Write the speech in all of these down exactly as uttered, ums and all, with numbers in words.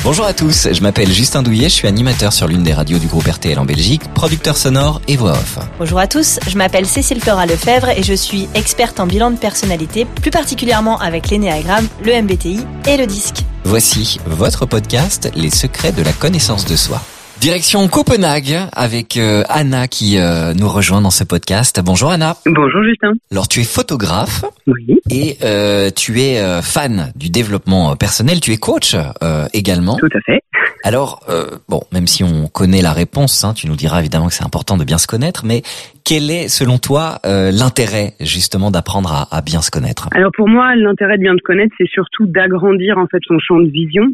Bonjour à tous, je m'appelle Justin Douillet, je suis animateur sur l'une des radios du groupe R T L en Belgique, producteur sonore et voix off. Bonjour à tous, je m'appelle Cécile Flora Lefebvre et je suis experte en bilan de personnalité, plus particulièrement avec l'énéagramme, le M B T I et le disque. Voici votre podcast, Les secrets de la connaissance de soi. Direction Copenhague avec euh, Anna qui euh, nous rejoint dans ce podcast. Bonjour Anna. Bonjour Justin. Alors tu es photographe oui. et euh, tu es euh, fan du développement personnel, tu es coach euh, également. Tout à fait. Alors, euh, bon, même si on connaît la réponse, hein, tu nous diras évidemment que c'est important de bien se connaître, mais quel est selon toi euh, l'intérêt justement d'apprendre à, à bien se connaître ? Alors pour moi, l'intérêt de bien se connaître, c'est surtout d'agrandir en fait son champ de vision,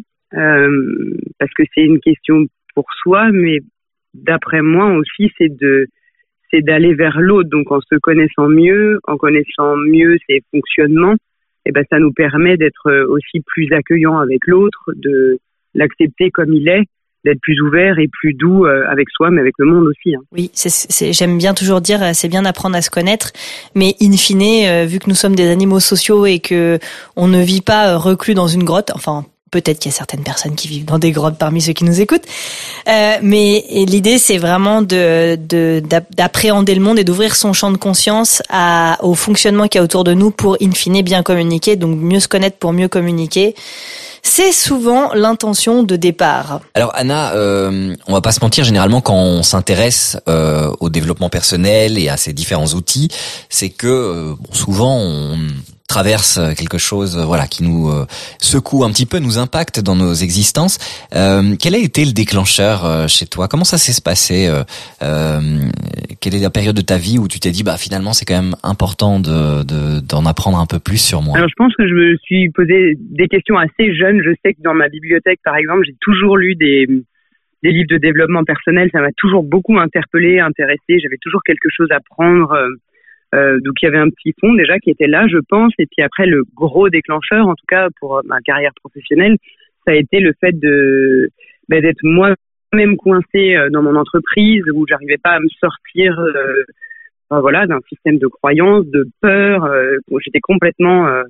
euh, parce que c'est une question pour soi, mais d'après moi aussi, c'est de c'est d'aller vers l'autre. Donc en se connaissant mieux, en connaissant mieux ses fonctionnements, et ben ça nous permet d'être aussi plus accueillant avec l'autre, de l'accepter comme il est, d'être plus ouvert et plus doux avec soi, mais avec le monde aussi. Hein. Oui, c'est, c'est, j'aime bien toujours dire, c'est bien d'apprendre à se connaître, mais in fine, euh, vu que nous sommes des animaux sociaux et que on ne vit pas reclus dans une grotte, enfin peut-être qu'il y a certaines personnes qui vivent dans des grottes parmi ceux qui nous écoutent, euh, mais l'idée c'est vraiment de, de d'appréhender le monde et d'ouvrir son champ de conscience à, au fonctionnement qu'il y a autour de nous pour in fine bien communiquer, donc mieux se connaître pour mieux communiquer. C'est souvent l'intention de départ. Alors Anna, euh, on va pas se mentir, généralement quand on s'intéresse euh, au développement personnel et à ces différents outils, c'est que euh, bon, souvent on traverse quelque chose, voilà, qui nous euh, secoue un petit peu, nous impacte dans nos existences. Euh, quel a été le déclencheur euh, chez toi ? Comment ça s'est passé euh, euh, Quelle est la période de ta vie où tu t'es dit, bah finalement, c'est quand même important de, de d'en apprendre un peu plus sur moi ? Alors je pense que je me suis posé des questions assez jeunes. Je sais que dans ma bibliothèque, par exemple, j'ai toujours lu des des livres de développement personnel. Ça m'a toujours beaucoup interpellée, intéressée. J'avais toujours quelque chose à prendre. Euh, Euh, donc il y avait un petit fond déjà qui était là, je pense, et puis après le gros déclencheur, en tout cas pour ma carrière professionnelle, ça a été le fait de bah, d'être moi-même coincée dans mon entreprise où j'arrivais pas à me sortir, euh, ben voilà, d'un système de croyances, de peur. Euh, j'étais complètement, euh,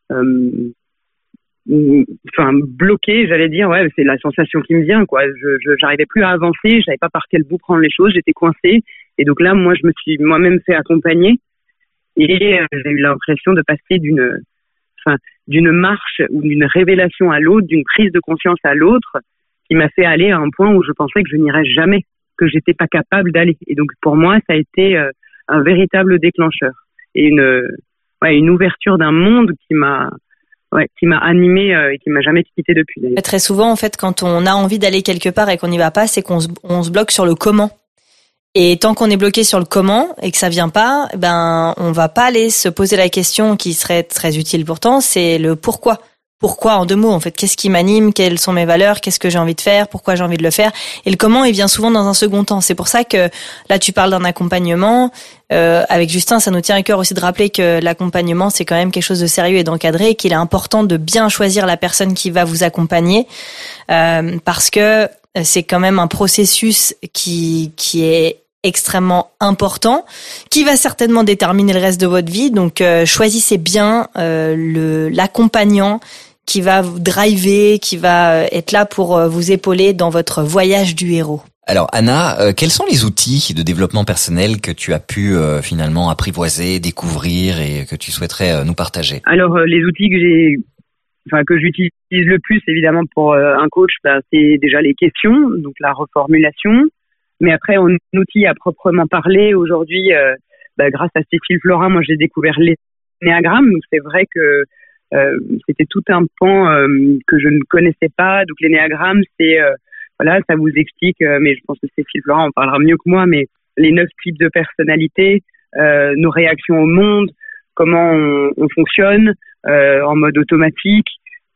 euh, enfin bloquée, j'allais dire. Ouais, c'est la sensation qui me vient, quoi. Je, je j'arrivais plus à avancer, je savais pas par quel bout prendre les choses, j'étais coincée. Et donc là, moi, je me suis moi-même fait accompagner. Et j'ai eu l'impression de passer d'une, enfin, d'une marche ou d'une révélation à l'autre, d'une prise de conscience à l'autre, qui m'a fait aller à un point où je pensais que je n'irais jamais, que j'étais pas capable d'aller. Et donc pour moi, ça a été un véritable déclencheur et une, ouais, une ouverture d'un monde qui m'a, ouais, qui m'a animée et qui m'a jamais quitté depuis. D'ailleurs. Très souvent, en fait, quand on a envie d'aller quelque part et qu'on n'y va pas, c'est qu'on se, on se bloque sur le comment. Et tant qu'on est bloqué sur le comment et que ça vient pas, ben on va pas aller se poser la question qui serait très utile pourtant, c'est le pourquoi. Pourquoi en deux mots en fait, qu'est-ce qui m'anime, quelles sont mes valeurs, qu'est-ce que j'ai envie de faire, pourquoi j'ai envie de le faire. Et le comment, il vient souvent dans un second temps. C'est pour ça que là tu parles d'un accompagnement. Euh, avec Justin, ça nous tient à cœur aussi de rappeler que l'accompagnement c'est quand même quelque chose de sérieux et d'encadré, et qu'il est important de bien choisir la personne qui va vous accompagner, euh, parce que c'est quand même un processus qui qui est extrêmement important, qui va certainement déterminer le reste de votre vie. Donc, euh, choisissez bien euh, le l'accompagnant qui va vous driver, qui va être là pour vous épauler dans votre voyage du héros. Alors Anna, euh, quels sont les outils de développement personnel que tu as pu euh, finalement apprivoiser, découvrir et que tu souhaiterais euh, nous partager ? Alors, euh, les outils que j'ai, enfin que j'utilise le plus évidemment pour euh, un coach, bah, c'est déjà les questions, donc la reformulation. Mais après, en outil à proprement parler, aujourd'hui, euh, bah, grâce à Cécile Flora, moi j'ai découvert l'énéagramme. Donc c'est vrai que euh, c'était tout un pan euh, que je ne connaissais pas. Donc l'énéagramme, c'est euh, voilà, ça vous explique. Euh, mais je pense que Cécile Flora en parlera mieux que moi. Mais les neuf types de personnalité, euh, nos réactions au monde, comment on, on fonctionne euh, en mode automatique.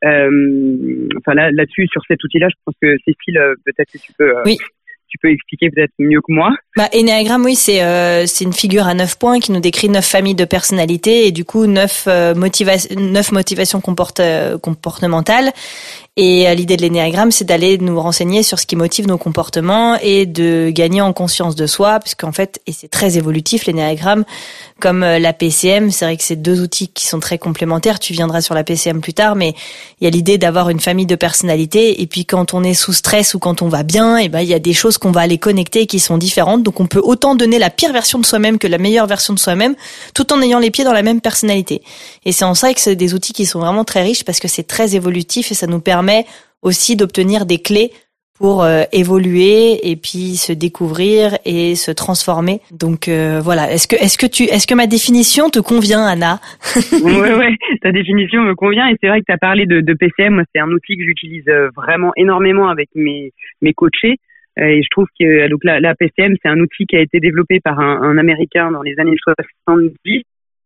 Euh, enfin là, là-dessus, sur cet outil-là, je pense que Cécile, euh, peut-être que tu peux. Euh, oui. Tu peux expliquer peut-être mieux que moi. Bah, Énéagramme, oui, c'est euh, c'est une figure à neuf points qui nous décrit neuf familles de personnalités et du coup neuf euh, motivations, neuf motivations comporte, euh, comportementales. Et euh, l'idée de l'énéagramme, c'est d'aller nous renseigner sur ce qui motive nos comportements et de gagner en conscience de soi, puisqu'en fait, et c'est très évolutif l'énéagramme, comme euh, la P C M, c'est vrai que c'est deux outils qui sont très complémentaires. Tu viendras sur la P C M plus tard, mais il y a l'idée d'avoir une famille de personnalités. Et puis quand on est sous stress ou quand on va bien, et ben il y a des choses qu'on va aller connecter qui sont différentes. Donc on peut autant donner la pire version de soi-même que la meilleure version de soi-même, tout en ayant les pieds dans la même personnalité. Et c'est en ça que c'est des outils qui sont vraiment très riches parce que c'est très évolutif et ça nous permet aussi d'obtenir des clés pour euh, évoluer et puis se découvrir et se transformer. Donc euh, voilà, est-ce que est-ce que tu est-ce que ma définition te convient, Anna? Ouais ouais, ta définition me convient et c'est vrai que tu as parlé de, de P C M, moi c'est un outil que j'utilise vraiment énormément avec mes mes coachés et je trouve que donc la, la P C M c'est un outil qui a été développé par un, un Américain dans les années soixante-dix.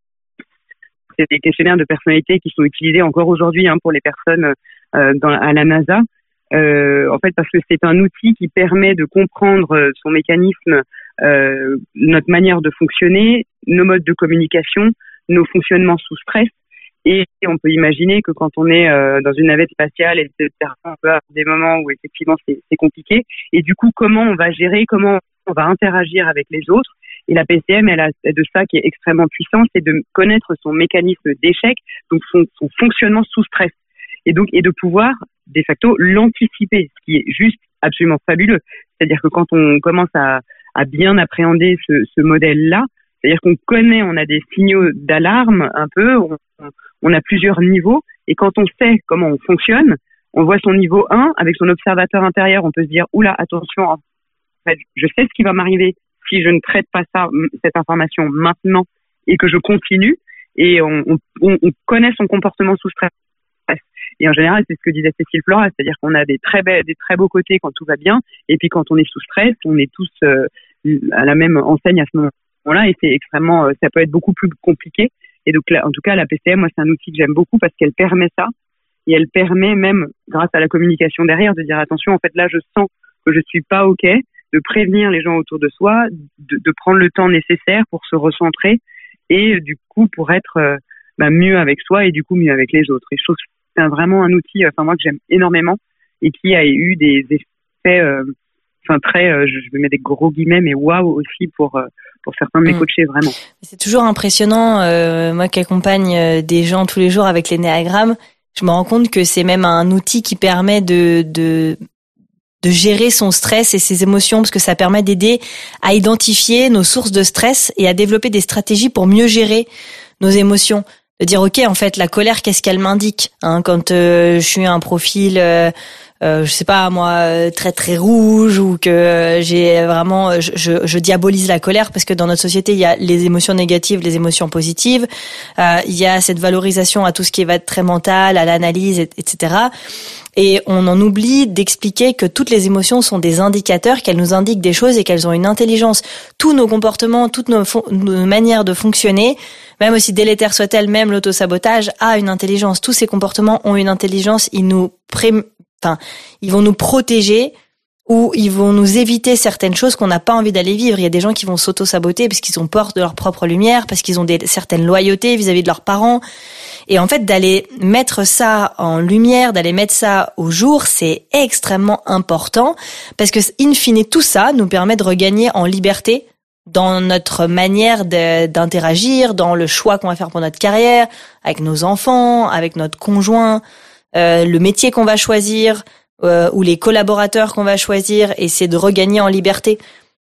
C'est des questionnaires de personnalité qui sont utilisés encore aujourd'hui hein, pour les personnes euh, dans, à la NASA. Euh, en fait, parce que c'est un outil qui permet de comprendre son mécanisme, euh, notre manière de fonctionner, nos modes de communication, nos fonctionnements sous stress. Et on peut imaginer que quand on est euh, dans une navette spatiale, et cetera, on peut avoir des moments où effectivement c'est, c'est compliqué. Et du coup, comment on va gérer, comment on va interagir avec les autres. Et la P C M, elle a de ça qui est extrêmement puissant, c'est de connaître son mécanisme d'échec, donc son, son fonctionnement sous stress. Et donc, et de pouvoir, de facto, l'anticiper, ce qui est juste absolument fabuleux. C'est-à-dire que quand on commence à, à bien appréhender ce, ce modèle-là, c'est-à-dire qu'on connaît, on a des signaux d'alarme un peu, on, on a plusieurs niveaux, et quand on sait comment on fonctionne, on voit son niveau un, avec son observateur intérieur, on peut se dire, oula, attention, en fait, je sais ce qui va m'arriver si je ne traite pas ça, cette information maintenant et que je continue, et on, on, on connaît son comportement sous stress. Et en général, c'est ce que disait Cécile Flora, c'est-à-dire qu'on a des très, be- des très beaux côtés quand tout va bien, et puis quand on est sous stress, on est tous euh, à la même enseigne à ce moment-là, et c'est extrêmement, euh, ça peut être beaucoup plus compliqué. Et donc, là, en tout cas, la P C M, moi, c'est un outil que j'aime beaucoup parce qu'elle permet ça, et elle permet même, grâce à la communication derrière, de dire attention, en fait, là, je sens que je suis pas OK, de prévenir les gens autour de soi, de, de prendre le temps nécessaire pour se recentrer et du coup pour être euh, bah, mieux avec soi et du coup mieux avec les autres. Et je trouve que c'est un, vraiment un outil, enfin moi que j'aime énormément et qui a eu des effets, euh, enfin très, euh, je vais mettre des gros guillemets, mais waouh aussi pour euh, pour certains de mes mmh. coachés vraiment. C'est toujours impressionnant, euh, moi qui accompagne des gens tous les jours avec l'énéagramme, je me rends compte que c'est même un outil qui permet de de de gérer son stress et ses émotions, parce que ça permet d'aider à identifier nos sources de stress et à développer des stratégies pour mieux gérer nos émotions. De dire, ok, en fait, la colère, qu'est-ce qu'elle m'indique hein, quand euh, je suis un profil, euh, euh, je sais pas moi, très très rouge ou que j'ai vraiment, je, je, je diabolise la colère parce que dans notre société, il y a les émotions négatives, les émotions positives. Euh, il y a cette valorisation à tout ce qui va être très mental, à l'analyse, et cetera. Et on en oublie d'expliquer que toutes les émotions sont des indicateurs, qu'elles nous indiquent des choses et qu'elles ont une intelligence. Tous nos comportements, toutes nos, fon- nos manières de fonctionner, même aussi délétères soit-elle, même l'autosabotage a une intelligence. Tous ces comportements ont une intelligence. Ils nous pré- enfin, ils vont nous protéger ou ils vont nous éviter certaines choses qu'on n'a pas envie d'aller vivre. Il y a des gens qui vont s'auto-saboter parce qu'ils ont peur de leur propre lumière, parce qu'ils ont des certaines loyautés vis-à-vis de leurs parents. Et en fait, d'aller mettre ça en lumière, d'aller mettre ça au jour, c'est extrêmement important parce que, in fine, tout ça nous permet de regagner en liberté dans notre manière de, d'interagir, dans le choix qu'on va faire pour notre carrière, avec nos enfants, avec notre conjoint, euh, le métier qu'on va choisir, euh, ou les collaborateurs qu'on va choisir, et c'est de regagner en liberté.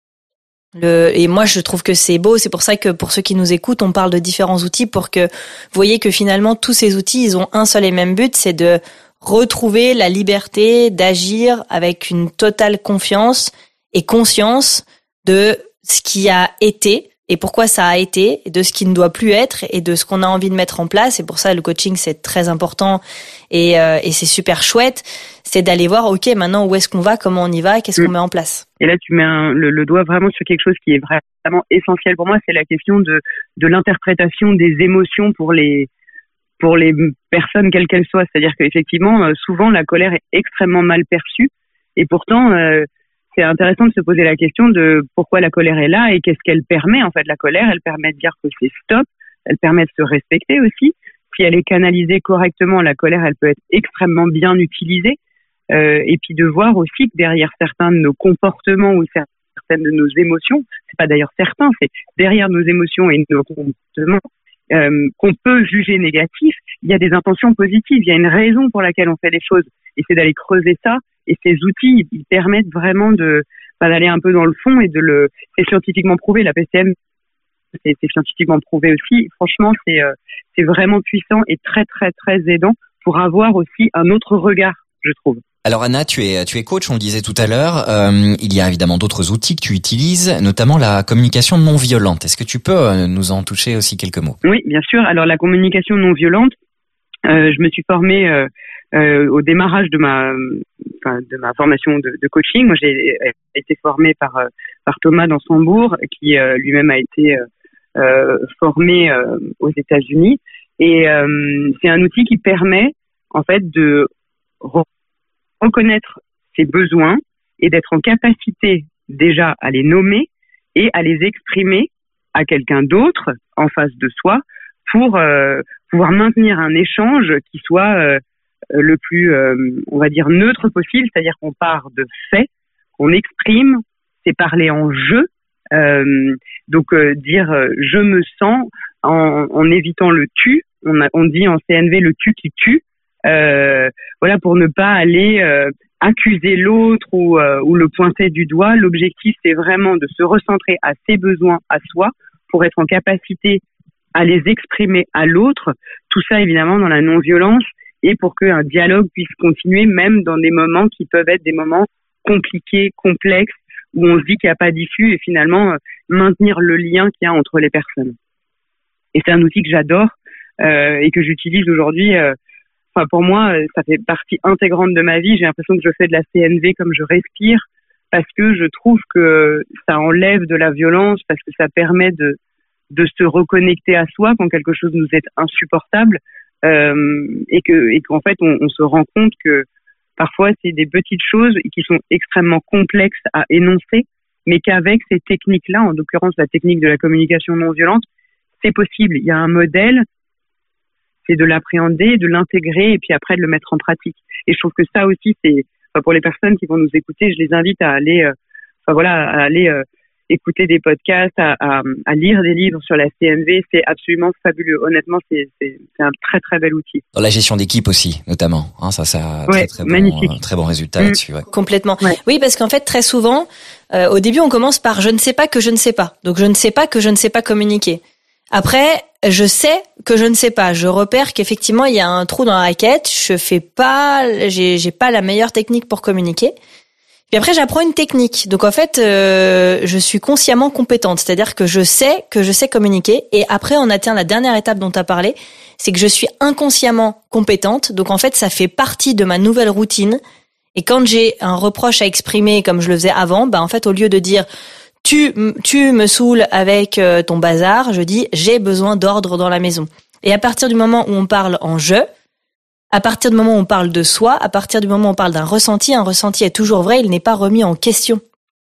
Le, et moi, je trouve que c'est beau. C'est pour ça que pour ceux qui nous écoutent, on parle de différents outils pour que vous voyez que finalement, tous ces outils, ils ont un seul et même but, c'est de retrouver la liberté d'agir avec une totale confiance et conscience de ce qui a été et pourquoi ça a été, et de ce qui ne doit plus être et de ce qu'on a envie de mettre en place. Et pour ça, le coaching, c'est très important et, euh, et c'est super chouette. C'est d'aller voir, ok, maintenant, où est-ce qu'on va, comment on y va, qu'est-ce mmh. qu'on met en place. Et là, tu mets un, le, le doigt vraiment sur quelque chose qui est vraiment essentiel pour moi, c'est la question de, de l'interprétation des émotions pour les, pour les personnes, quelles qu'elles soient. C'est-à-dire qu'effectivement, souvent, la colère est extrêmement mal perçue. Et pourtant, euh, c'est intéressant de se poser la question de pourquoi la colère est là et qu'est-ce qu'elle permet. En fait, la colère, elle permet de dire que c'est stop, elle permet de se respecter aussi. si elle est canalisée correctement, la colère, elle peut être extrêmement bien utilisée. Euh, et puis de voir aussi que derrière certains de nos comportements ou certaines de nos émotions, c'est pas d'ailleurs certains, c'est derrière nos émotions et nos comportements euh, qu'on peut juger négatifs, il y a des intentions positives, il y a une raison pour laquelle on fait les choses. Et c'est d'aller creuser ça. Et ces outils, ils permettent vraiment de bah, d'aller un peu dans le fond et de le. C'est scientifiquement prouvé. La P C M, c'est, c'est scientifiquement prouvé aussi. Franchement, c'est euh, c'est vraiment puissant et très très très aidant pour avoir aussi un autre regard, je trouve. Alors Anna, tu es tu es coach, on le disait tout à l'heure. Euh, il y a évidemment d'autres outils que tu utilises, notamment la communication non violente. Est-ce que tu peux nous en toucher aussi quelques mots ? Oui, bien sûr. Alors la communication non violente, euh, je me suis formée euh, euh, au démarrage de ma enfin, de ma formation de, de coaching. Moi, j'ai été formée par par Thomas Dansembourg, qui euh, lui-même a été euh, formé euh, aux États-Unis. Et euh, c'est un outil qui permet en fait de reconnaître ses besoins et d'être en capacité déjà à les nommer et à les exprimer à quelqu'un d'autre en face de soi pour euh, pouvoir maintenir un échange qui soit euh, le plus, euh, on va dire, neutre possible, c'est-à-dire qu'on part de faits, qu'on exprime, c'est parler en je, euh, donc euh, dire euh, je me sens en, en évitant le tu, on, a, on dit en C N V le tu qui tue, Euh, voilà, pour ne pas aller euh, accuser l'autre ou, euh, ou le pointer du doigt. L'objectif, c'est vraiment de se recentrer à ses besoins, à soi, pour être en capacité à les exprimer à l'autre. Tout ça, évidemment, dans la non-violence et pour qu'un dialogue puisse continuer, même dans des moments qui peuvent être des moments compliqués, complexes, où on se dit qu'il n'y a pas d'issue et finalement euh, maintenir le lien qu'il y a entre les personnes. Et c'est un outil que j'adore euh, et que j'utilise aujourd'hui. Euh, Enfin, pour moi, ça fait partie intégrante de ma vie. J'ai l'impression que je fais de la C N V comme je respire parce que je trouve que ça enlève de la violence, parce que ça permet de, de se reconnecter à soi quand quelque chose nous est insupportable euh, et que, et qu'en fait, on, on se rend compte que parfois, c'est des petites choses qui sont extrêmement complexes à énoncer, mais qu'avec ces techniques-là, en l'occurrence la technique de la communication non violente, c'est possible. Il y a un modèle. C'est de l'appréhender, de l'intégrer et puis après de le mettre en pratique. Et je trouve que ça aussi, c'est enfin, pour les personnes qui vont nous écouter, je les invite à aller, euh, enfin voilà, à aller euh, écouter des podcasts, à, à, à lire des livres sur la C N V. C'est absolument fabuleux. Honnêtement, c'est, c'est, c'est un très très bel outil. Dans la gestion d'équipe aussi, notamment. Hein, ça, ça a ouais, très très magnifique. bon, très bon résultat mmh. là-dessus. Ouais. Complètement. Ouais. Oui, parce qu'en fait, très souvent, euh, au début, on commence par je ne sais pas que je ne sais pas. Donc, je ne sais pas que je ne sais pas communiquer. Après, je sais que je ne sais pas. Je repère qu'effectivement, il y a un trou dans la raquette. Je fais pas, j'ai, j'ai pas la meilleure technique pour communiquer. Puis après, j'apprends une technique. Donc en fait, euh, je suis consciemment compétente. C'est-à-dire que je sais que je sais communiquer. Et après, on atteint la dernière étape dont tu as parlé. C'est que je suis inconsciemment compétente. Donc en fait, ça fait partie de ma nouvelle routine. Et quand j'ai un reproche à exprimer comme je le faisais avant, bah en fait, au lieu de dire Tu, tu me saoules avec ton bazar, je dis j'ai besoin d'ordre dans la maison. Et à partir du moment où on parle en je, à partir du moment où on parle de soi, à partir du moment où on parle d'un ressenti, un ressenti est toujours vrai, il n'est pas remis en question.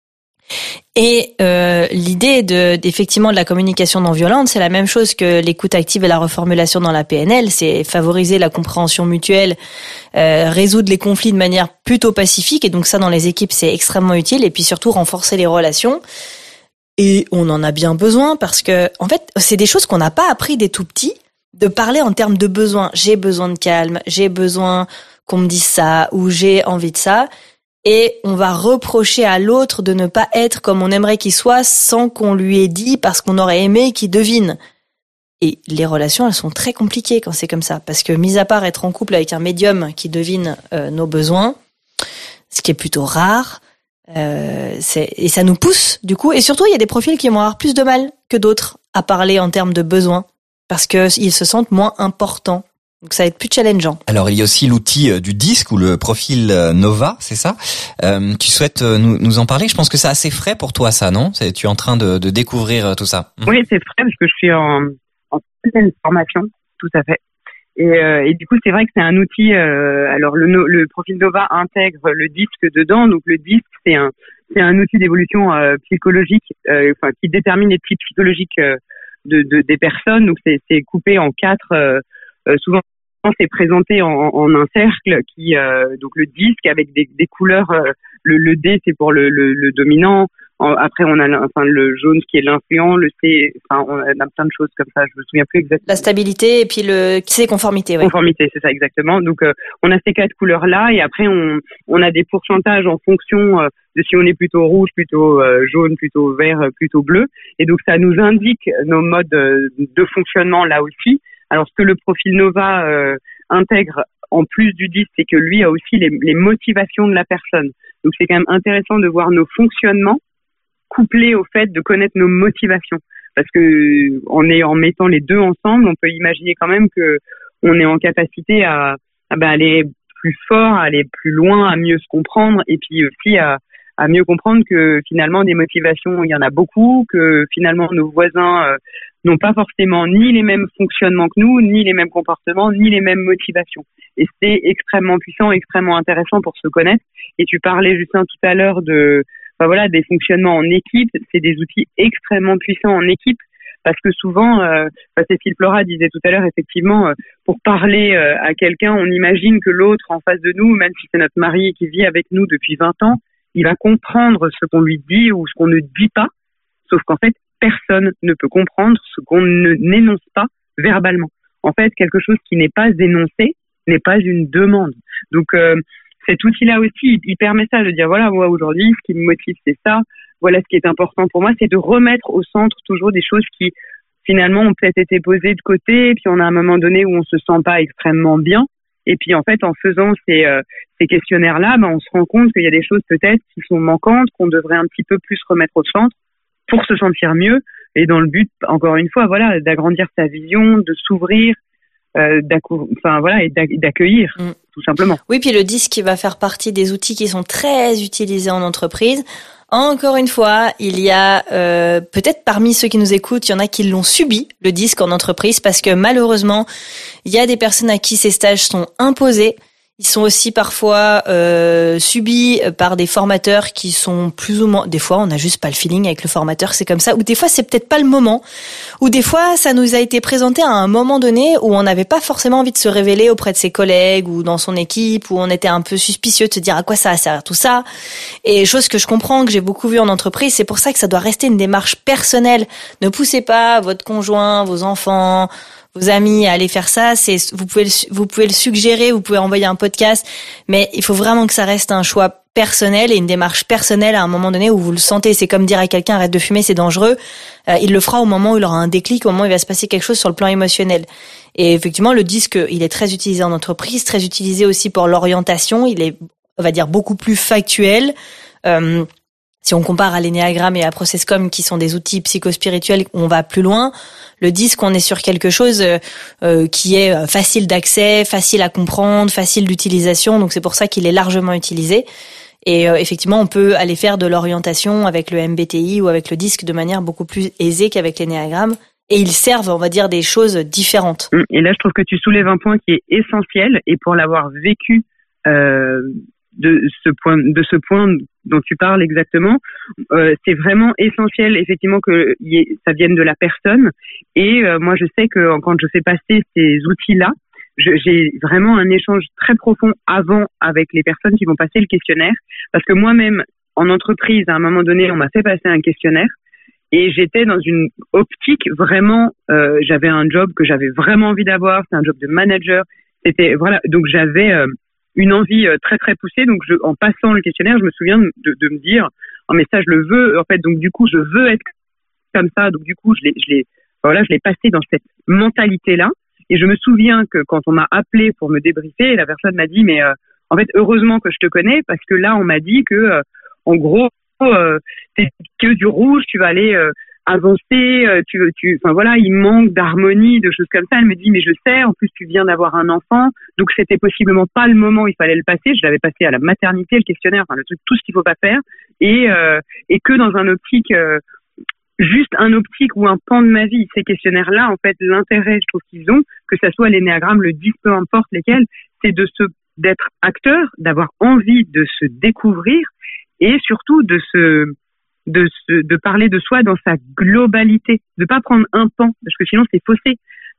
Et euh, l'idée de d'effectivement de la communication non violente, c'est la même chose que l'écoute active et la reformulation dans la P N L, c'est favoriser la compréhension mutuelle, euh, résoudre les conflits de manière plutôt pacifique, et donc ça dans les équipes c'est extrêmement utile, et puis surtout renforcer les relations. Et on en a bien besoin parce que en fait c'est des choses qu'on n'a pas appris dès tout petit, de parler en termes de besoins. J'ai besoin de calme, j'ai besoin qu'on me dise ça, ou j'ai envie de ça. Et on va reprocher à l'autre de ne pas être comme on aimerait qu'il soit sans qu'on lui ait dit parce qu'on aurait aimé qu'il devine. Et les relations, elles sont très compliquées quand c'est comme ça. Parce que, mis à part être en couple avec un médium qui devine euh, nos besoins, ce qui est plutôt rare, euh, c'est, et ça nous pousse, du coup. Et surtout, il y a des profils qui vont avoir plus de mal que d'autres à parler en termes de besoins. Parce qu'ils se sentent moins importants. Donc ça va être plus challengeant. Alors il y a aussi l'outil du disque ou le profil Nova, c'est ça euh, Tu souhaites nous, nous en parler? Je pense que c'est assez frais pour toi ça, non? c'est, Tu es en train de, de découvrir tout ça. Oui, c'est frais parce que je suis en, en pleine formation, tout à fait. Et, euh, et du coup c'est vrai que c'est un outil, euh, alors le, le profil Nova intègre le disque dedans, donc le disque c'est un, c'est un outil d'évolution euh, psychologique euh, enfin, qui détermine les types psychologiques euh, de, de, des personnes, donc c'est, c'est coupé en quatre... Euh, euh, souvent c'est présenté en, en un cercle qui euh, donc le disque avec des, des couleurs. Euh, le, le D c'est pour le, le, le dominant. En, après on a enfin le jaune qui est l'influent. Le C, enfin on a plein de choses comme ça. Je me souviens plus exactement. La stabilité et puis le C conformité. Ouais. Conformité, c'est ça exactement. Donc euh, on a ces quatre couleurs là et après on on a des pourcentages en fonction euh, de si on est plutôt rouge, plutôt euh, jaune, plutôt vert, plutôt bleu. Et donc ça nous indique nos modes euh, de fonctionnement là aussi. Alors ce que le profil Nova euh, intègre en plus du dix, c'est que lui a aussi les, les motivations de la personne. Donc c'est quand même intéressant de voir nos fonctionnements couplés au fait de connaître nos motivations. Parce que en, est, en mettant les deux ensemble, on peut imaginer quand même que on est en capacité à, à ben, aller plus fort, à aller plus loin, à mieux se comprendre et puis aussi à, à mieux comprendre que finalement des motivations, il y en a beaucoup, que finalement nos voisins euh, n'ont pas forcément ni les mêmes fonctionnements que nous, ni les mêmes comportements, ni les mêmes motivations. Et c'est extrêmement puissant, extrêmement intéressant pour se connaître. Et tu parlais, Justin, tout à l'heure de, enfin voilà, des fonctionnements en équipe. C'est des outils extrêmement puissants en équipe parce que souvent, euh, enfin, Cécile Flora disait tout à l'heure, effectivement, euh, pour parler euh, à quelqu'un, on imagine que l'autre en face de nous, même si c'est notre mari qui vit avec nous depuis vingt ans, il va comprendre ce qu'on lui dit ou ce qu'on ne dit pas. Sauf qu'en fait, personne ne peut comprendre ce qu'on ne, n'énonce pas verbalement. En fait, quelque chose qui n'est pas énoncé n'est pas une demande. Donc, euh, cet outil-là aussi, il, il permet ça, de dire, voilà, moi, aujourd'hui, ce qui me motive, c'est ça. Voilà, ce qui est important pour moi, c'est de remettre au centre toujours des choses qui, finalement, ont peut-être été posées de côté, et puis on a un moment donné où on se sent pas extrêmement bien. Et puis, en fait, en faisant ces, euh, ces questionnaires-là, ben, on se rend compte qu'il y a des choses peut-être qui sont manquantes, qu'on devrait un petit peu plus remettre au centre pour se sentir mieux. Et dans le but, encore une fois, voilà, d'agrandir sa vision, de s'ouvrir, euh, enfin voilà, et d'accueillir, mmh. tout simplement. Oui, puis le disque qui va faire partie des outils qui sont très utilisés en entreprise. Encore une fois, il y a euh, peut-être parmi ceux qui nous écoutent, il y en a qui l'ont subi, le disque en entreprise, parce que malheureusement, il y a des personnes à qui ces stages sont imposés. Ils sont aussi parfois euh, subis par des formateurs qui sont plus ou moins... Des fois, on n'a juste pas le feeling avec le formateur, c'est comme ça. Ou des fois, c'est peut-être pas le moment. Ou des fois, ça nous a été présenté à un moment donné où on n'avait pas forcément envie de se révéler auprès de ses collègues ou dans son équipe, où on était un peu suspicieux de se dire à quoi ça va servir tout ça. Et chose que je comprends, que j'ai beaucoup vu en entreprise, c'est pour ça que ça doit rester une démarche personnelle. Ne poussez pas votre conjoint, vos enfants... vos amis à aller faire ça, c'est vous pouvez le, vous pouvez le suggérer, vous pouvez envoyer un podcast, mais il faut vraiment que ça reste un choix personnel et une démarche personnelle à un moment donné où vous le sentez. C'est comme dire à quelqu'un arrête de fumer, c'est dangereux. Euh, il le fera au moment où il aura un déclic, au moment où il va se passer quelque chose sur le plan émotionnel. Et effectivement, le disque, il est très utilisé en entreprise, très utilisé aussi pour l'orientation. Il est, on va dire, beaucoup plus factuel. Euh, Si on compare à l'énéagramme et à Processcom, qui sont des outils psychospirituels où on va plus loin, le disque, on est sur quelque chose euh, qui est facile d'accès, facile à comprendre, facile d'utilisation. Donc c'est pour ça qu'il est largement utilisé. Et euh, effectivement, on peut aller faire de l'orientation avec le M B T I ou avec le disque de manière beaucoup plus aisée qu'avec l'énéagramme. Et ils servent, on va dire, des choses différentes. Et là, je trouve que tu soulèves un point qui est essentiel. Et pour l'avoir vécu... Euh... de ce point de ce point dont tu parles exactement, euh, c'est vraiment essentiel effectivement que y ait, ça vienne de la personne. Et euh, moi je sais que quand je fais passer ces outils-là, je, j'ai vraiment un échange très profond avant avec les personnes qui vont passer le questionnaire, parce que moi-même en entreprise à un moment donné on m'a fait passer un questionnaire et j'étais dans une optique vraiment, euh, j'avais un job que j'avais vraiment envie d'avoir, c'est un job de manager, c'était voilà, donc j'avais euh, une envie très très poussée, donc je, en passant le questionnaire, je me souviens de, de me dire oh mais ça je le veux en fait, donc du coup je veux être comme ça, donc du coup je l'ai je l'ai voilà je l'ai passé dans cette mentalité là. Et je me souviens que quand on m'a appelé pour me débriefer, la personne m'a dit mais euh, en fait heureusement que je te connais parce que là on m'a dit que euh, en gros euh, t'es que du rouge, tu vas aller euh, avancer, tu, tu, enfin voilà, il manque d'harmonie, de choses comme ça. Elle me dit, mais je sais, en plus tu viens d'avoir un enfant, donc c'était possiblement pas le moment où il fallait le passer. Je l'avais passé à la maternité, le questionnaire, enfin le truc, tout ce qu'il faut pas faire, et euh, et que dans un optique, euh, juste un optique ou un pan de ma vie, ces questionnaires-là, en fait, l'intérêt, je trouve qu'ils ont, que ça soit l'énéagramme, le dix, peu importe lesquels, c'est de se d'être acteur, d'avoir envie de se découvrir et surtout de se De, se, de parler de soi dans sa globalité, de pas prendre un pan, parce que sinon c'est faussé.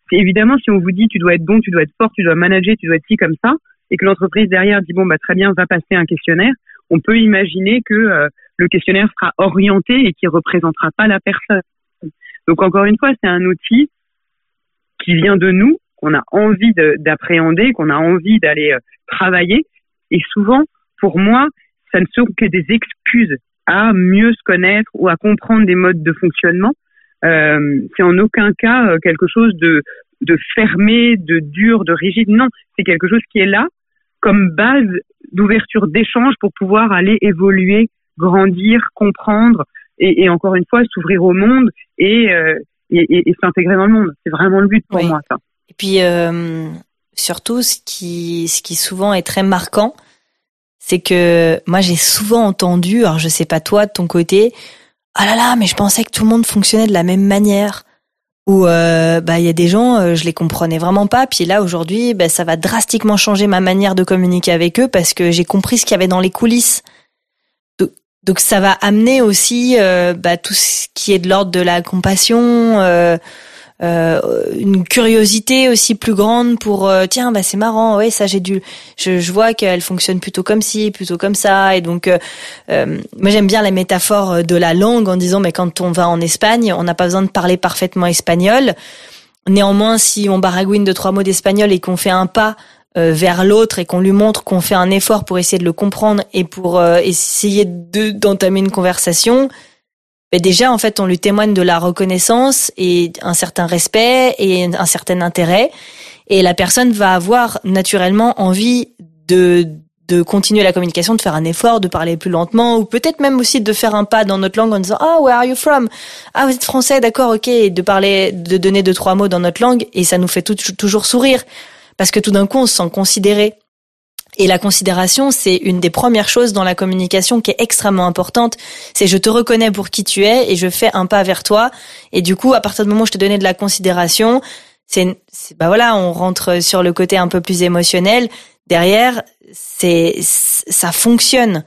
c'est évidemment, si on vous dit tu dois être bon, tu dois être fort, tu dois manager, tu dois être ci comme ça, et que l'entreprise derrière dit bon bah très bien, va passer un questionnaire, on peut imaginer que euh, le questionnaire sera orienté et qu'il représentera pas la personne. Donc encore une fois, c'est un outil qui vient de nous, qu'on a envie de, d'appréhender, qu'on a envie d'aller euh, travailler, et souvent, pour moi, ça ne sont que des excuses à mieux se connaître ou à comprendre des modes de fonctionnement. Euh, c'est en aucun cas quelque chose de, de fermé, de dur, de rigide. Non, c'est quelque chose qui est là comme base d'ouverture d'échange pour pouvoir aller évoluer, grandir, comprendre et, et encore une fois s'ouvrir au monde et, euh, et, et, et s'intégrer dans le monde. C'est vraiment le but pour oui. moi, ça. Et puis euh, surtout, ce qui, ce qui souvent est très marquant, c'est que moi j'ai souvent entendu, alors je sais pas toi de ton côté, ah là là, mais je pensais que tout le monde fonctionnait de la même manière. Ou euh, bah il y a des gens, euh, je les comprenais vraiment pas. Puis là aujourd'hui, bah ça va drastiquement changer ma manière de communiquer avec eux parce que j'ai compris ce qu'il y avait dans les coulisses. Donc, donc ça va amener aussi euh, bah tout ce qui est de l'ordre de la compassion. Euh, Euh, une curiosité aussi plus grande pour euh, tiens bah c'est marrant ouais ça j'ai dû je je vois qu'elle fonctionne plutôt comme ci plutôt comme ça et donc euh, euh, moi j'aime bien la métaphore de la langue en disant mais quand on va en Espagne on n'a pas besoin de parler parfaitement espagnol, néanmoins si on baragouine deux trois mots d'espagnol et qu'on fait un pas euh, vers l'autre et qu'on lui montre qu'on fait un effort pour essayer de le comprendre et pour euh, essayer de d'entamer une conversation, mais déjà, en fait, on lui témoigne de la reconnaissance et un certain respect et un certain intérêt. Et la personne va avoir naturellement envie de, de continuer la communication, de faire un effort, de parler plus lentement ou peut-être même aussi de faire un pas dans notre langue en disant « Ah, where are you from ?»« Ah, vous êtes français, d'accord, ok. » Et de parler, de donner deux, trois mots dans notre langue et ça nous fait tout, toujours sourire parce que tout d'un coup, on se sent considéré. Et la considération, c'est une des premières choses dans la communication qui est extrêmement importante. C'est je te reconnais pour qui tu es et je fais un pas vers toi. Et du coup, à partir du moment où je te donnais de la considération, c'est, c'est bah voilà, on rentre sur le côté un peu plus émotionnel. Derrière, c'est ça fonctionne.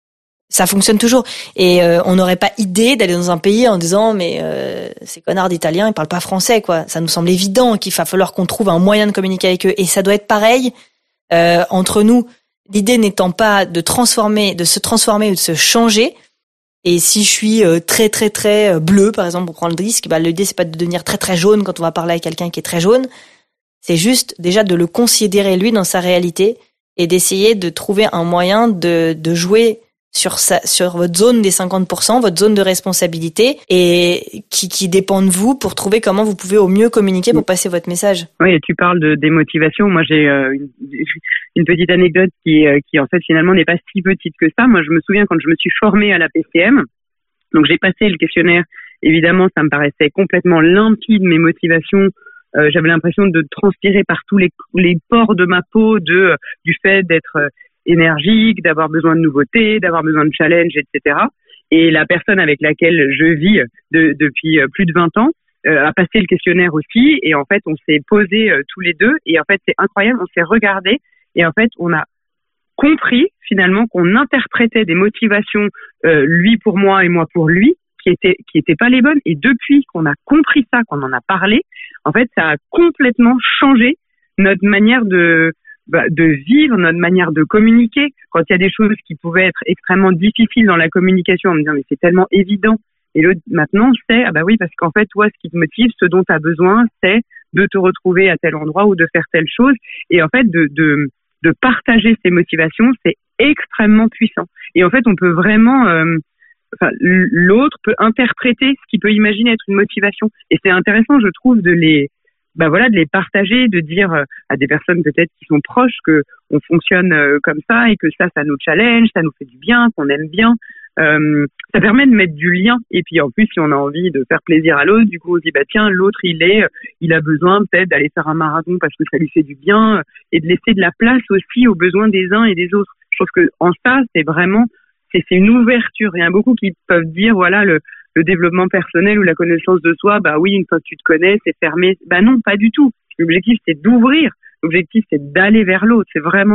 Ça fonctionne toujours. Et euh, on n'aurait pas idée d'aller dans un pays en disant mais euh, ces connards d'Italiens, ils parlent pas français quoi. Ça nous semble évident qu'il va falloir qu'on trouve un moyen de communiquer avec eux. Et ça doit être pareil. Euh, entre nous, l'idée n'étant pas de transformer, de se transformer ou de se changer. Et si je suis euh, très très très bleu, par exemple, pour prendre le risque, bah l'idée c'est pas de devenir très très jaune quand on va parler avec quelqu'un qui est très jaune. C'est juste déjà de le considérer lui dans sa réalité et d'essayer de trouver un moyen de de jouer sur sa, sur votre zone des cinquante pour cent, votre zone de responsabilité et qui, qui dépend de vous pour trouver comment vous pouvez au mieux communiquer pour passer votre message. Oui, et tu parles de, des motivations. Moi, j'ai euh, une, une petite anecdote qui, euh, qui, en fait, finalement, n'est pas si petite que ça. Moi, je me souviens quand je me suis formée à la P C M, donc j'ai passé le questionnaire. Évidemment, ça me paraissait complètement limpide, mes motivations. Euh, j'avais l'impression de transpirer par tous les, les pores de ma peau de, du fait d'être euh, énergique, d'avoir besoin de nouveautés, d'avoir besoin de challenge, et cetera. Et la personne avec laquelle je vis de, depuis plus de vingt ans euh, a passé le questionnaire aussi. Et en fait, on s'est posés euh, tous les deux. Et en fait, c'est incroyable, on s'est regardés. Et en fait, on a compris finalement qu'on interprétait des motivations, euh, lui pour moi et moi pour lui, qui étaient qui étaient pas les bonnes. Et depuis qu'on a compris ça, qu'on en a parlé, en fait, ça a complètement changé notre manière de de vivre, notre manière de communiquer. Quand il y a des choses qui pouvaient être extrêmement difficiles dans la communication, en me disant mais c'est tellement évident. Et l'autre maintenant c'est ah bah oui parce qu'en fait toi ce qui te motive, ce dont tu as besoin, c'est de te retrouver à tel endroit ou de faire telle chose. Et en fait de de de partager ces motivations, c'est extrêmement puissant. Et en fait on peut vraiment euh, enfin l'autre peut interpréter ce qu'il peut imaginer être une motivation. Et c'est intéressant je trouve de les bah voilà, de les partager, de dire à des personnes peut-être qui sont proches que on fonctionne comme ça et que ça, ça nous challenge, ça nous fait du bien, qu'on aime bien. Euh, ça permet de mettre du lien. Et puis en plus, si on a envie de faire plaisir à l'autre, du coup on se dit bah tiens, l'autre il est, il a besoin peut-être d'aller faire un marathon parce que ça lui fait du bien et de laisser de la place aussi aux besoins des uns et des autres. Je trouve que en ça, c'est vraiment, c'est, c'est une ouverture. Il y en a beaucoup qui peuvent dire voilà le le développement personnel ou la connaissance de soi, bah oui, une fois que tu te connais, c'est fermé. Bah non, pas du tout. L'objectif, c'est d'ouvrir. L'objectif, c'est d'aller vers l'autre. C'est vraiment ça.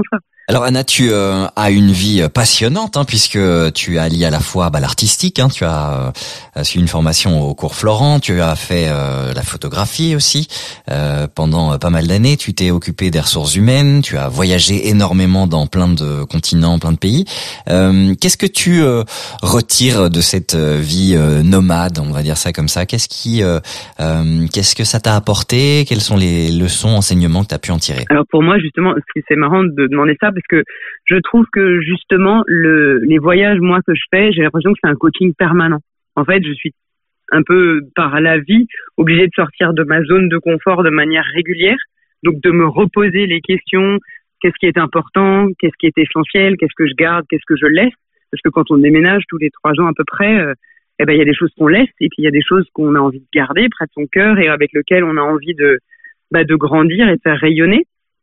Alors Anna, tu euh, as une vie passionnante hein, puisque tu as lié à la fois bah, l'artistique, hein, tu as euh, suivi une formation au cours Florent, tu as fait euh, la photographie aussi euh, pendant pas mal d'années, tu t'es occupé des ressources humaines, tu as voyagé énormément dans plein de continents, plein de pays. Euh, qu'est-ce que tu euh, retires de cette vie euh, nomade, on va dire ça comme ça? Qu'est-ce qui, euh, euh, qu'est-ce que ça t'a apporté? Quelles sont les leçons, enseignements que tu as pu en tirer? Alors pour moi justement, c'est marrant de demander ça parce que je trouve que justement le, les voyages moi que je fais, j'ai l'impression que c'est un coaching permanent. En fait, je suis un peu par la vie obligée de sortir de ma zone de confort de manière régulière, donc de me reposer les questions, qu'est-ce qui est important, qu'est-ce qui est essentiel, qu'est-ce que je garde, qu'est-ce que je laisse, parce que quand on déménage tous les trois ans à peu près, euh, eh ben il y a des choses qu'on laisse et puis il y a des choses qu'on a envie de garder près de son cœur et avec lesquelles on a envie de bah, de grandir et de faire rayonner.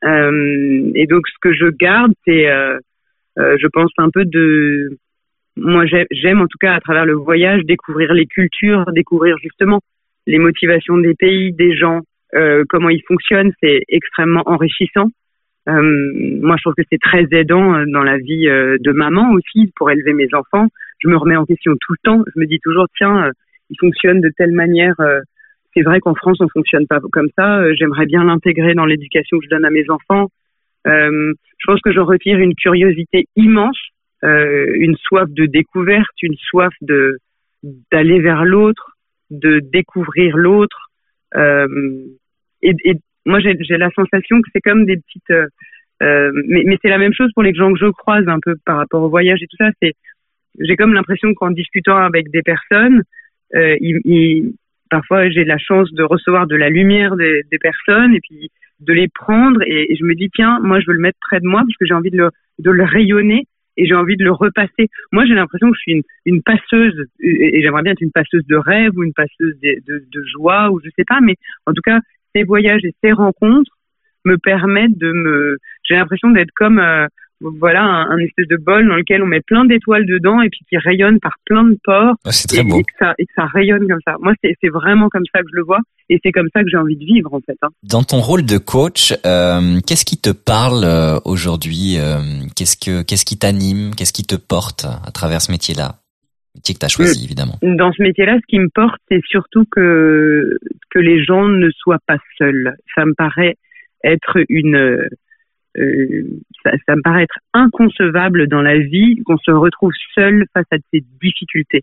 Euh, et donc ce que je garde, c'est, euh, euh, je pense un peu de, moi j'aime, j'aime en tout cas à travers le voyage découvrir les cultures, découvrir justement les motivations des pays, des gens, euh, comment ils fonctionnent. C'est extrêmement enrichissant. Euh, moi je trouve que c'est très aidant dans la vie euh, de maman aussi pour élever mes enfants. Je me remets en question tout le temps. Je me dis toujours tiens, euh, ils fonctionnent de telle manière. Euh, C'est vrai qu'en France, on fonctionne pas comme ça. Euh, j'aimerais bien l'intégrer dans l'éducation que je donne à mes enfants. Euh, je pense que je retire une curiosité immense, euh, une soif de découverte, une soif de d'aller vers l'autre, de découvrir l'autre. Euh, et, et moi, j'ai, j'ai la sensation que c'est comme des petites. Euh, euh, mais, mais c'est la même chose pour les gens que je croise un peu par rapport au voyage et tout ça. C'est, j'ai comme l'impression qu'en discutant avec des personnes, euh, ils, ils parfois, j'ai la chance de recevoir de la lumière des, des personnes et puis de les prendre et, et je me dis tiens, moi je veux le mettre près de moi parce que j'ai envie de le, de le rayonner et j'ai envie de le repasser. Moi, j'ai l'impression que je suis une, une passeuse et, et j'aimerais bien être une passeuse de rêve ou une passeuse de, de, de joie ou je sais pas, mais en tout cas, ces voyages et ces rencontres me permettent de me... J'ai l'impression d'être comme... Euh, voilà un, un espèce de bol dans lequel on met plein d'étoiles dedans et puis qui rayonne par plein de pores. Oh, c'est très et, beau. Et que, ça, et que ça rayonne comme ça. Moi, c'est, c'est vraiment comme ça que je le vois et c'est comme ça que j'ai envie de vivre en fait. Hein. Dans ton rôle de coach, euh, qu'est-ce qui te parle euh, aujourd'hui euh, Qu'est-ce que qu'est-ce qui t'anime? Qu'est-ce qui te porte à travers ce métier-là? Métier que tu as choisi, mmh. évidemment. Dans ce métier-là, ce qui me porte, c'est surtout que que les gens ne soient pas seuls. Ça me paraît être une Euh, ça, ça me paraît être inconcevable dans la vie qu'on se retrouve seul face à ces difficultés.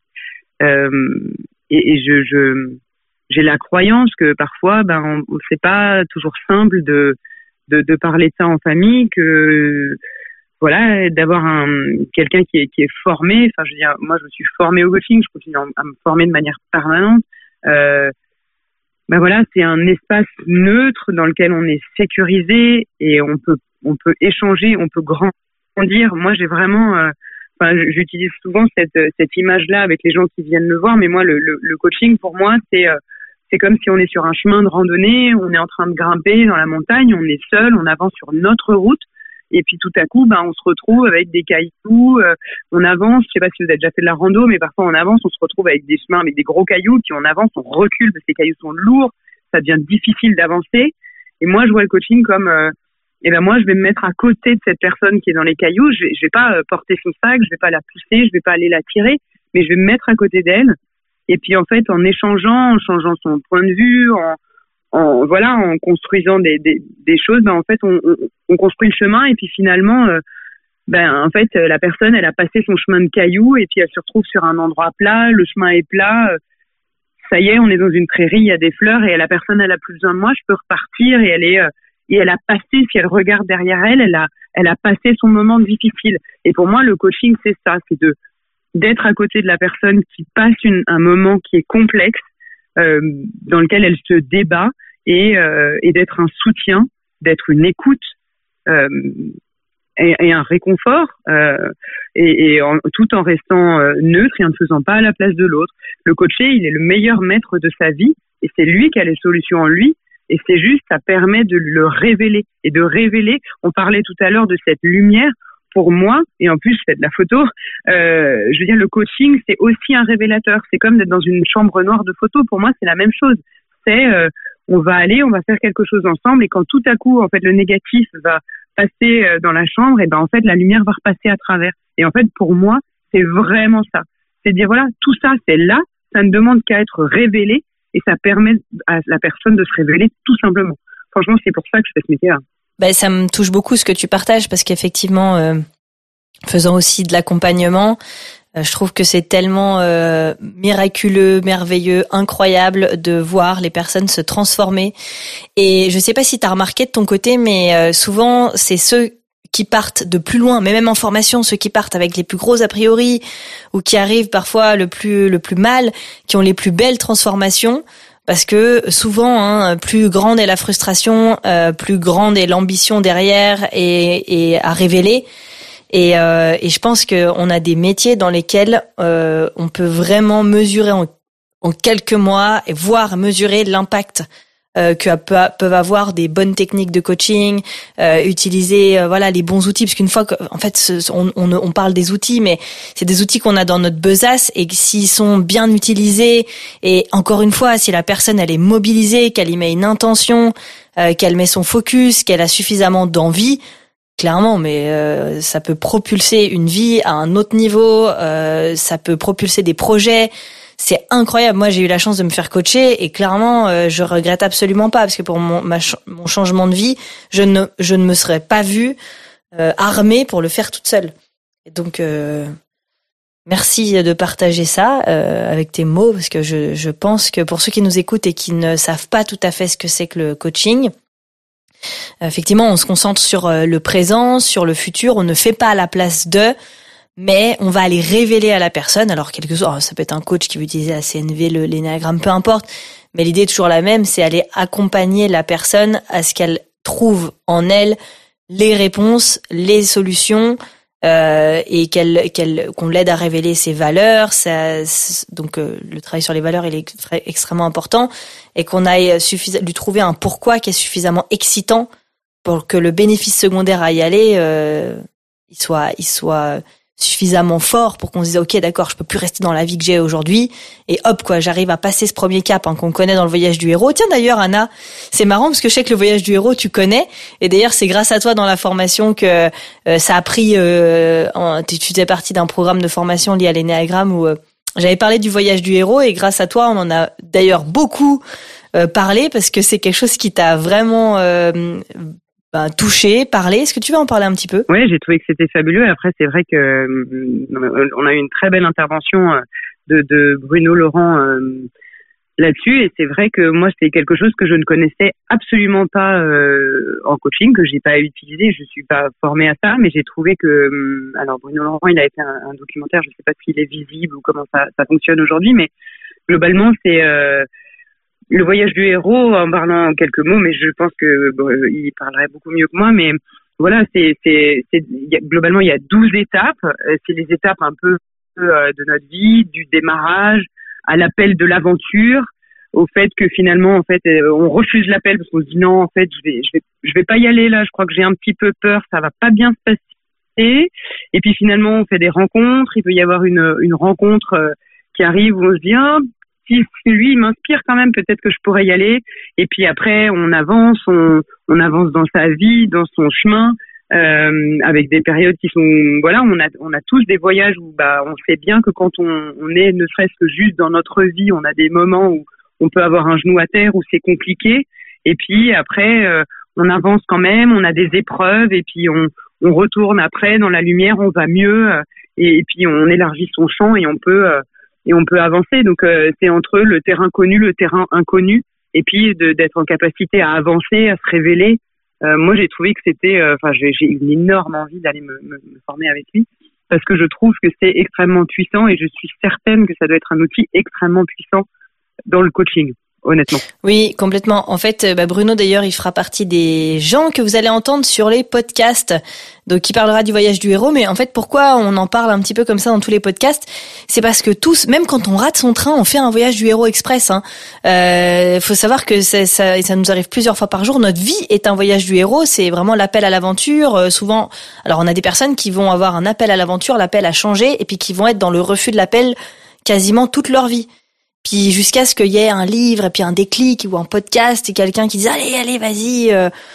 Euh, et, et je, je, j'ai la croyance que parfois, ben, on, c'est pas toujours simple de, de, de parler de ça en famille, que voilà, d'avoir un quelqu'un qui est, qui est formé. Enfin, je veux dire, moi, je me suis formée au coaching, je continue à me former de manière permanente. Euh, ben voilà, c'est un espace neutre dans lequel on est sécurisé et on peut on peut échanger, on peut grandir. Moi, j'ai vraiment, euh, enfin, j'utilise souvent cette cette image-là avec les gens qui viennent me voir. Mais moi, le, le, le coaching pour moi, c'est euh, c'est comme si on est sur un chemin de randonnée, on est en train de grimper dans la montagne, on est seul, on avance sur notre route. Et puis tout à coup, ben, on se retrouve avec des cailloux, euh, on avance, je sais pas si vous avez déjà fait de la rando, mais parfois on avance, on se retrouve avec des chemins, avec des gros cailloux, puis on avance, on recule parce que ces cailloux sont lourds, ça devient difficile d'avancer. Et moi, je vois le coaching comme, euh, eh ben moi, je vais me mettre à côté de cette personne qui est dans les cailloux, je vais, je vais pas euh, porter son sac, je vais pas la pousser, je vais pas aller la tirer, mais je vais me mettre à côté d'elle. Et puis en fait, en échangeant, en changeant son point de vue, en En, voilà, en construisant des, des, des choses, ben en fait, on, on, on construit le chemin et puis finalement, euh, ben en fait, la personne, elle a passé son chemin de cailloux et puis elle se retrouve sur un endroit plat, le chemin est plat, euh, ça y est, on est dans une prairie, il y a des fleurs et la personne, elle a plus besoin de moi, je peux repartir et elle est euh, et elle a passé, si elle regarde derrière elle, elle a elle a passé son moment difficile. Et pour moi, le coaching, c'est ça, c'est de d'être à côté de la personne qui passe une, un moment qui est complexe. Euh, dans lequel elle se débat et, euh, et d'être un soutien, d'être une écoute euh, et, et un réconfort euh, et, et en, tout en restant euh, neutre et en ne faisant pas à la place de l'autre. Le coaché, il est le meilleur maître de sa vie et c'est lui qui a les solutions en lui et c'est juste, ça permet de le révéler et de révéler, on parlait tout à l'heure de cette lumière. Pour moi, et en plus je fais de la photo, euh, je veux dire le coaching c'est aussi un révélateur. C'est comme d'être dans une chambre noire de photo. Pour moi c'est la même chose. C'est euh, on va aller, on va faire quelque chose ensemble et quand tout à coup en fait le négatif va passer dans la chambre, et ben en fait la lumière va repasser à travers. Et en fait pour moi c'est vraiment ça, c'est dire voilà, tout ça c'est là, ça ne demande qu'à être révélé et ça permet à la personne de se révéler tout simplement. Franchement c'est pour ça que je fais ce métier-là. Ben, ça me touche beaucoup ce que tu partages parce qu'effectivement euh, faisant aussi de l'accompagnement, je trouve que c'est tellement euh, miraculeux, merveilleux, incroyable de voir les personnes se transformer. Et je sais pas si tu as remarqué de ton côté, mais euh, souvent c'est ceux qui partent de plus loin, mais même en formation, ceux qui partent avec les plus gros a priori ou qui arrivent parfois le plus le plus mal, qui ont les plus belles transformations. Parce que souvent, hein, plus grande est la frustration, euh, plus grande est l'ambition derrière et, et à révéler. Et, euh, et je pense qu'on a des métiers dans lesquels euh, on peut vraiment mesurer en, en quelques mois et voir mesurer l'impact euh, que peuvent avoir des bonnes techniques de coaching, euh, utiliser euh, voilà les bons outils, parce qu'une fois que, en fait, on, on, on parle des outils, mais c'est des outils qu'on a dans notre besace et que s'ils sont bien utilisés et encore une fois, si la personne elle est mobilisée, qu'elle y met une intention, euh, qu'elle met son focus, qu'elle a suffisamment d'envie. Clairement, mais euh, ça peut propulser une vie à un autre niveau, euh, ça peut propulser des projets. C'est incroyable. Moi, j'ai eu la chance de me faire coacher et clairement, euh, je regrette absolument pas parce que pour mon, ma, mon changement de vie, je ne, je ne me serais pas vue euh, armée pour le faire toute seule. Et donc, euh, merci de partager ça euh, avec tes mots parce que je, je pense que pour ceux qui nous écoutent et qui ne savent pas tout à fait ce que c'est que le coaching, effectivement, on se concentre sur le présent, sur le futur, on ne fait pas à la place d'eux, mais on va aller révéler à la personne, alors quelque chose, ça peut être un coach qui veut utiliser la C N V, le, l'énéagramme, peu importe, mais l'idée est toujours la même, c'est aller accompagner la personne à ce qu'elle trouve en elle les réponses, les solutions, euh, et qu'elle, qu'elle, qu'on l'aide à révéler ses valeurs. Ça, donc euh, le travail sur les valeurs il est extrêmement important et qu'on aille suffis- lui trouver un pourquoi qui est suffisamment excitant pour que le bénéfice secondaire à y aller, euh, il soit, il soit suffisamment fort pour qu'on se dise ok d'accord, je peux plus rester dans la vie que j'ai aujourd'hui et hop quoi, j'arrive à passer ce premier cap hein, qu'on connaît dans le voyage du héros. Tiens d'ailleurs Anna, c'est marrant parce que je sais que le voyage du héros tu connais et d'ailleurs c'est grâce à toi dans la formation que euh, ça a pris euh, en, tu faisais partie d'un programme de formation lié à l'énéagramme où euh, j'avais parlé du voyage du héros et grâce à toi on en a d'ailleurs beaucoup euh, parlé parce que c'est quelque chose qui t'a vraiment euh, Ben, touché, parler. Est-ce que tu veux en parler un petit peu ? Oui, j'ai trouvé que c'était fabuleux. Après, c'est vrai que euh, on a eu une très belle intervention de, de Bruno Laurent euh, là-dessus, et c'est vrai que moi, c'était quelque chose que je ne connaissais absolument pas euh, en coaching, que j'ai pas utilisé. Je suis pas formée à ça, mais j'ai trouvé que euh, alors Bruno Laurent, il a fait un, un documentaire. Je sais pas s'il est visible ou comment ça, ça fonctionne aujourd'hui, mais globalement, c'est euh, le voyage du héros, en parlant en quelques mots, mais je pense que bon, il parlerait beaucoup mieux que moi, mais voilà, c'est, c'est, c'est y a, globalement il y a douze étapes, c'est les étapes un peu euh, de notre vie, du démarrage à l'appel de l'aventure, au fait que finalement en fait on refuse l'appel parce qu'on se dit non en fait je vais je vais je vais pas y aller là, je crois que j'ai un petit peu peur, ça va pas bien se passer, et puis finalement on fait des rencontres, il peut y avoir une une rencontre euh, qui arrive où on se dit ah, si lui il m'inspire quand même, peut-être que je pourrais y aller. Et puis après on avance, on, on avance dans sa vie, dans son chemin, euh, avec des périodes qui sont voilà, on a on a tous des voyages où bah on sait bien que quand on, on est ne serait-ce que juste dans notre vie, on a des moments où on peut avoir un genou à terre, où c'est compliqué. Et puis après euh, on avance quand même, on a des épreuves et puis on on retourne après dans la lumière, on va mieux euh, et, et puis on élargit son champ et on peut euh, et on peut avancer. Donc euh, c'est entre le terrain connu, le terrain inconnu, et puis de, d'être en capacité à avancer, à se révéler. Euh, moi j'ai trouvé que c'était, enfin euh, j'ai, j'ai une énorme envie d'aller me, me, me former avec lui parce que je trouve que c'est extrêmement puissant et je suis certaine que ça doit être un outil extrêmement puissant dans le coaching. Honnêtement. Oui, complètement. En fait, bah Bruno, d'ailleurs, il fera partie des gens que vous allez entendre sur les podcasts. Donc, il parlera du voyage du héros. Mais en fait, pourquoi on en parle un petit peu comme ça dans tous les podcasts ? C'est parce que tous, même quand on rate son train, on fait un voyage du héros express. Hein. Euh, faut savoir que ça, ça, ça nous arrive plusieurs fois par jour. Notre vie est un voyage du héros. C'est vraiment l'appel à l'aventure. Euh, souvent, alors on a des personnes qui vont avoir un appel à l'aventure, l'appel à changer, et puis qui vont être dans le refus de l'appel quasiment toute leur vie. Puis jusqu'à ce qu'il y ait un livre et puis un déclic ou un podcast et quelqu'un qui dit allez allez vas-y euh,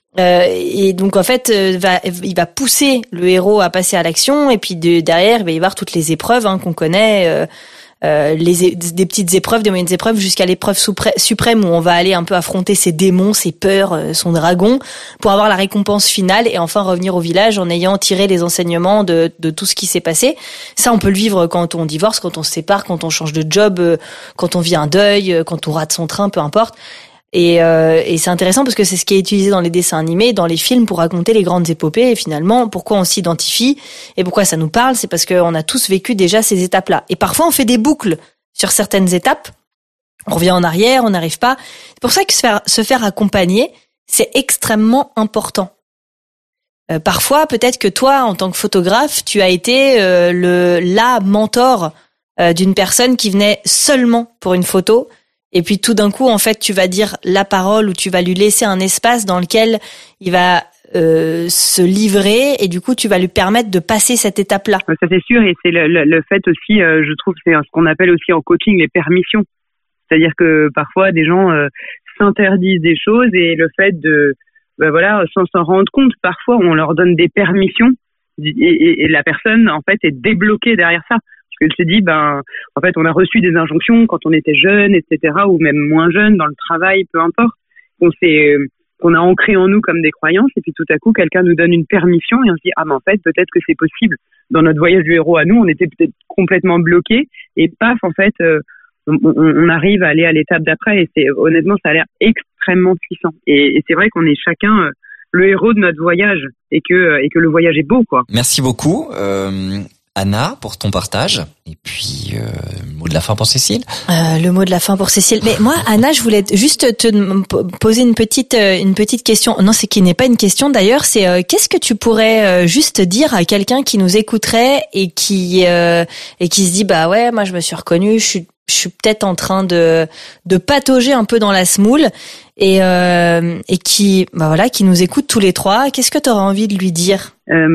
Euh, et donc en fait, euh, va, il va pousser le héros à passer à l'action, et puis de, derrière, il va y avoir toutes les épreuves hein, qu'on connaît, euh, euh, les, des petites épreuves, des moyennes épreuves, jusqu'à l'épreuve suprême où on va aller un peu affronter ses démons, ses peurs, euh, son dragon, pour avoir la récompense finale et enfin revenir au village en ayant tiré les enseignements de, de tout ce qui s'est passé. Ça, on peut le vivre quand on divorce, quand on se sépare, quand on change de job, euh, quand on vit un deuil, euh, quand on rate son train, peu importe. Et, euh, et c'est intéressant parce que c'est ce qui est utilisé dans les dessins animés, dans les films pour raconter les grandes épopées. Et finalement, pourquoi on s'identifie et pourquoi ça nous parle, c'est parce qu'on a tous vécu déjà ces étapes-là. Et parfois, on fait des boucles sur certaines étapes. On revient en arrière, on n'arrive pas. C'est pour ça que se faire, se faire accompagner, c'est extrêmement important. Euh, parfois, peut-être que toi, en tant que photographe, tu as été euh, le la mentor euh, d'une personne qui venait seulement pour une photo. Et puis tout d'un coup, en fait, tu vas dire la parole ou tu vas lui laisser un espace dans lequel il va euh, se livrer et du coup, tu vas lui permettre de passer cette étape-là. Ça, c'est sûr. Et c'est le, le, le fait aussi, euh, je trouve, c'est ce qu'on appelle aussi en coaching les permissions. C'est-à-dire que parfois, des gens euh, s'interdisent des choses et le fait de, ben voilà, sans s'en rendre compte, parfois, on leur donne des permissions et, et, et la personne, en fait, est débloquée derrière ça. Elle se dit, ben, en fait, on a reçu des injonctions quand on était jeune, et cetera, ou même moins jeune, dans le travail, peu importe, qu'on s'est, qu'on a ancré en nous comme des croyances, et puis tout à coup, quelqu'un nous donne une permission, et on se dit, ah, mais en fait, peut-être que c'est possible. Dans notre voyage du héros à nous, on était peut-être complètement bloqués, et paf, en fait, euh, on, on arrive à aller à l'étape d'après, et c'est, honnêtement, ça a l'air extrêmement puissant. Et, et c'est vrai qu'on est chacun euh, le héros de notre voyage, et que, et que le voyage est beau, quoi. Merci beaucoup. Euh... Anna, pour ton partage. Et puis, euh, le mot de la fin pour Cécile. Euh, le mot de la fin pour Cécile. Mais moi, Anna, je voulais juste te poser une petite, une petite question. Non, c'est qui n'est pas une question d'ailleurs. C'est euh, qu'est-ce que tu pourrais euh, juste dire à quelqu'un qui nous écouterait et qui euh, et qui se dit bah ouais, moi je me suis reconnue, je suis je suis peut-être en train de de patauger un peu dans la semoule et euh, et qui bah voilà qui nous écoute tous les trois. Qu'est-ce que tu auras envie de lui dire?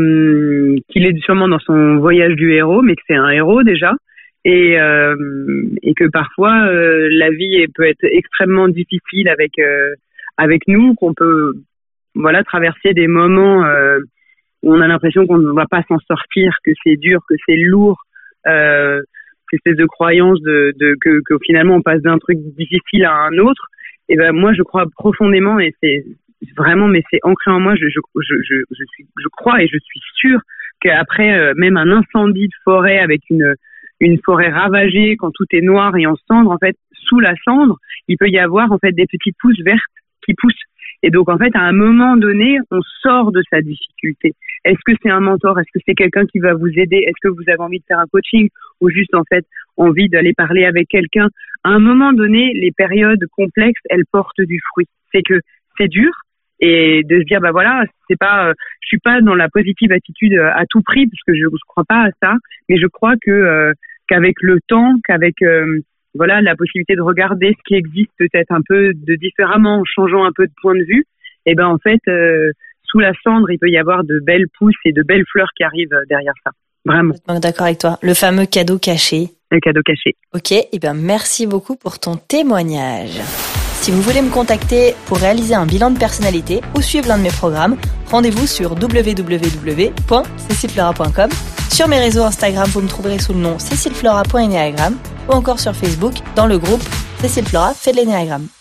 Euh, qu'il est sûrement dans son voyage du héros, mais que c'est un héros déjà, et euh, et que parfois euh, la vie est, peut être extrêmement difficile avec euh, avec nous, qu'on peut voilà traverser des moments euh, où on a l'impression qu'on ne va pas s'en sortir, que c'est dur, que c'est lourd. Euh, cette espèce de croyance de, de que, que finalement on passe d'un truc difficile à un autre. Et ben moi je crois profondément, et c'est vraiment, mais c'est ancré en moi. Je je je je, je suis je crois et je suis sûre qu'après euh, même un incendie de forêt avec une une forêt ravagée, quand tout est noir et en cendre, en fait sous la cendre il peut y avoir en fait des petites pousses vertes qui poussent. Et donc, en fait, à un moment donné, on sort de sa difficulté. Est-ce que c'est un mentor? Est-ce que c'est quelqu'un qui va vous aider? Est-ce que vous avez envie de faire un coaching? Ou juste, en fait, envie d'aller parler avec quelqu'un? À un moment donné, les périodes complexes, elles portent du fruit. C'est que c'est dur. Et de se dire, bah voilà, c'est pas, euh, je suis pas dans la positive attitude à tout prix, parce que je ne crois pas à ça. Mais je crois que, euh, qu'avec le temps, qu'avec, euh, voilà, la possibilité de regarder ce qui existe peut-être un peu de différemment, en changeant un peu de point de vue, et ben en fait, euh, sous la cendre, il peut y avoir de belles pousses et de belles fleurs qui arrivent derrière ça. Vraiment. D'accord avec toi. Le fameux cadeau caché. Le cadeau caché. Ok, et ben merci beaucoup pour ton témoignage. Si vous voulez me contacter pour réaliser un bilan de personnalité ou suivre l'un de mes programmes, rendez-vous sur w w w point cécile flora point com. Sur mes réseaux Instagram, vous me trouverez sous le nom cécile flora point ennéagramme ou encore sur Facebook dans le groupe Cécile Flora fait de l'énéagramme.